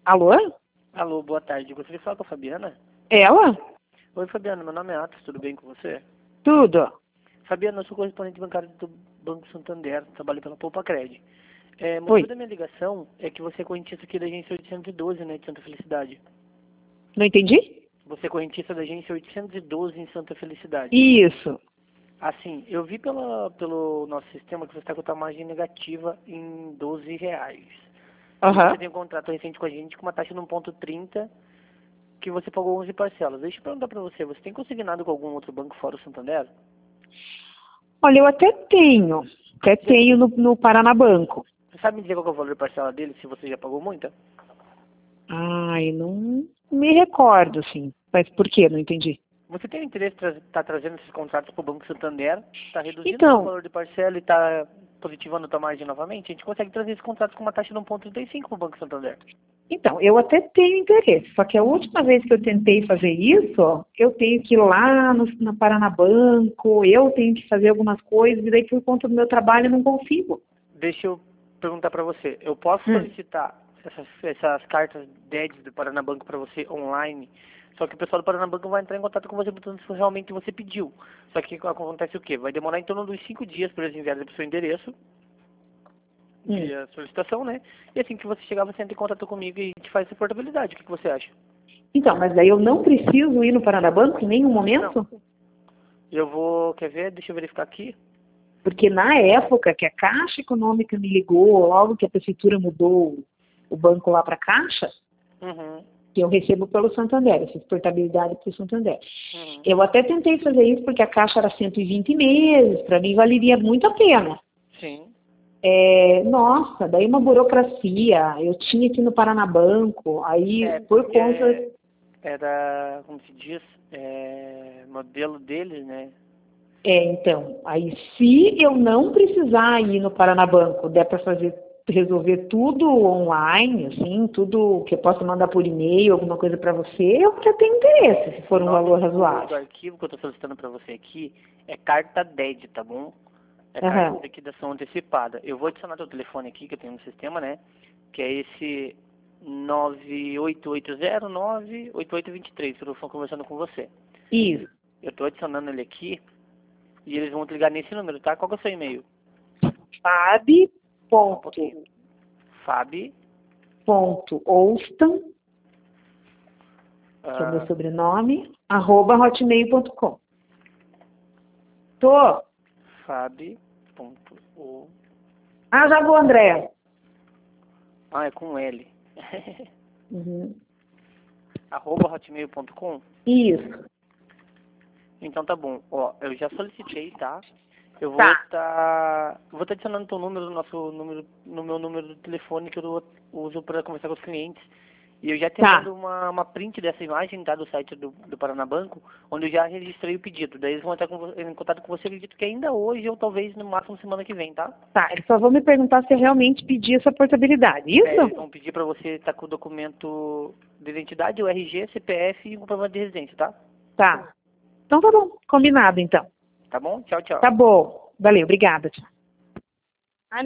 Alô? Alô, boa tarde. Gostaria de falar com a Fabiana? Ela? Oi, Fabiana. Meu nome é Atos. Tudo bem com você? Tudo. Fabiana, eu sou correspondente bancário do Banco Santander. Trabalho pela Poupa-Cred. O motivo Oi. da minha ligação é que você é correntista aqui da agência 812, né, de Santa Felicidade. Não entendi? Você é correntista da agência 812 em Santa Felicidade. Isso. Assim, eu vi pelo nosso sistema que você está com a tua margem negativa em R$ 12. E Aham. você tem um contrato recente com a gente com uma taxa de 1,30 que você pagou 11 parcelas. Deixa eu perguntar para você, você tem consignado com algum outro banco fora o Santander? Olha, eu até tenho. Até tenho no Paranabanco. Você sabe me dizer qual que é o valor de parcela dele, se você já pagou muita? Ai, não me recordo, assim. Mas por quê? Não entendi. Você tem interesse em estar trazendo esses contratos para o Banco Santander, está reduzindo o seu Então, valor de parcela e está positivando a tua margem novamente? A gente consegue trazer esses contratos com uma taxa de 1,35 para o Banco Santander. eu até tenho interesse. Só que a última vez que eu tentei fazer isso, eu tenho que ir lá no Paranabanco, eu tenho que fazer algumas coisas, e daí por conta do meu trabalho eu não consigo. Deixa eu perguntar para você, eu posso solicitar essas cartas DEDs do Paranabanco para você online, só que o pessoal do Paranabanco vai entrar em contato com você perguntando se realmente você pediu. Só que acontece o quê? Vai demorar em torno dos 5 dias para eles enviarem para o seu endereço, via solicitação, né? E assim que você chegar, você entra em contato comigo e a gente faz essa portabilidade. O que você acha? Então, mas daí eu não preciso ir no Paranabanco em nenhum momento? Não. Eu vou, quer ver? Deixa eu verificar aqui. Porque na época que a Caixa Econômica me ligou, logo que a prefeitura mudou o banco lá para a Caixa, Uhum. que eu recebo pelo Santander, essa portabilidade para o Santander. Uhum. Eu até tentei fazer isso porque a Caixa era 120 meses, para mim valeria muito a pena. Sim. Nossa, daí uma burocracia, eu tinha que ir no Paranabanco, aí por Porque conta... era, como se diz, modelo deles, né? Então, aí se eu não precisar ir no Paranabanco, der para resolver tudo online, assim, tudo que eu possa mandar por e-mail, alguma coisa para você, eu até tenho interesse, se for O um nome valor do razoável. arquivo que eu estou solicitando para você aqui é carta DED, tá bom? É carta Aham. de liquidação antecipada. Eu vou adicionar teu telefone aqui que eu tenho no sistema, né? Que é esse 988098823, que eu estou conversando com você. Isso. Eu estou adicionando ele aqui e eles vão te ligar nesse número, tá? Qual que é o seu e-mail? Fabi Só um ponto, pouquinho. Fabi. ponto Oustan, que é o meu sobrenome, @hotmail.com. Tô. Fabi.o. Ah, já vou, André. Ah, é com L. Uhum. @hotmail.com. Isso. Então tá bom. Ó, eu já solicitei, tá? Eu vou Tá. estar adicionando teu número no meu número do telefone que eu uso para conversar com os clientes. E eu já te Tá. mando uma print dessa imagem, tá? Do site do Paranabanco, onde eu já registrei o pedido. Daí eles vão entrar em contato com você, acredito que ainda hoje ou talvez no máximo semana que vem, tá? Tá. Eles só vão me perguntar se eu realmente pedi essa portabilidade. Eles Isso? vão pedir para você estar com o documento de identidade, o RG, CPF e o comprovante de residência, tá? Tá. Então tá bom. Combinado, então. Tá bom? Tchau, tchau. Tá bom. Valeu. Obrigada. Tchau.